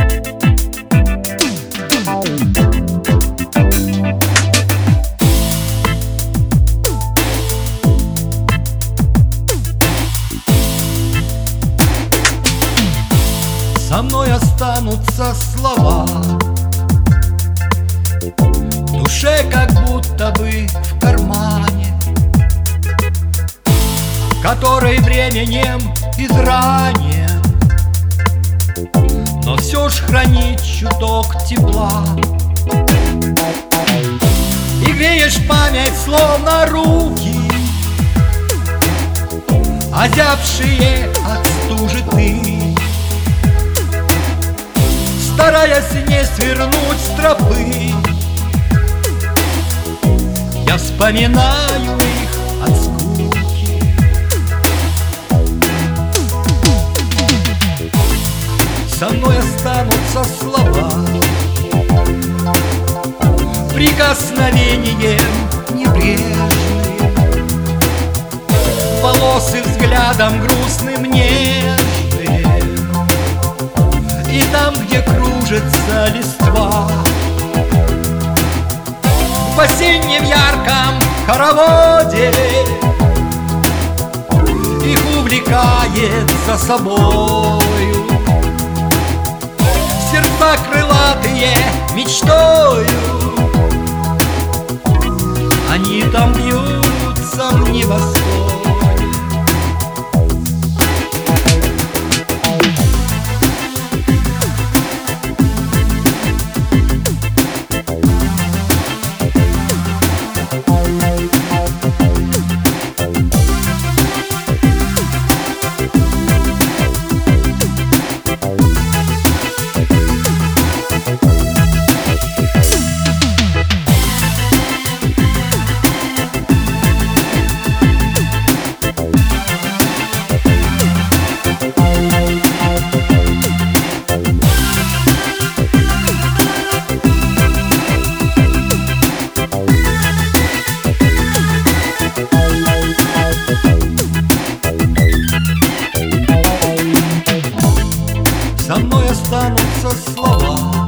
Со мной останутся слова, в душе как будто бы в кармане, который временем изранен, но все ж хранит чуток тепла. И греешь память, словно руки, озябшие от стужи ты, стараясь не свернуть с тропы. Я вспоминаю их от скуки. Со мной останутся слова, прикосновением небрежным, волосы взглядом грустным нежным. И там, где кружится листва, в осеннем ярком хороводе, их увлекает за собою. Сердца крылатые мечтою, они там бьются в небосводе. Со мной останутся слова,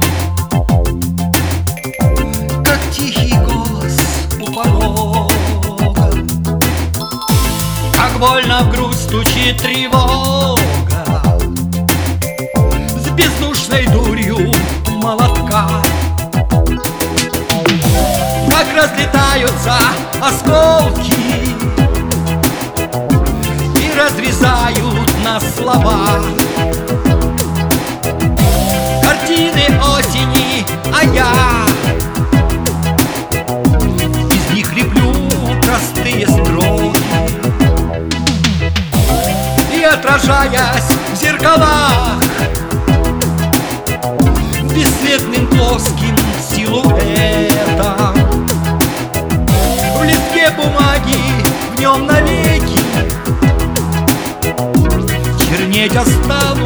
как тихий голос у порога, как больно в грудь стучит тревога, с бездушной дурью молотка. Как разлетаются осколки и разрезают нас слова. Картины осени, а я из них леплю простые строки. И отражаясь в зеркалах, бесцветным плоским силуэтом, в листке бумаги, в нем навеки чернеть останутся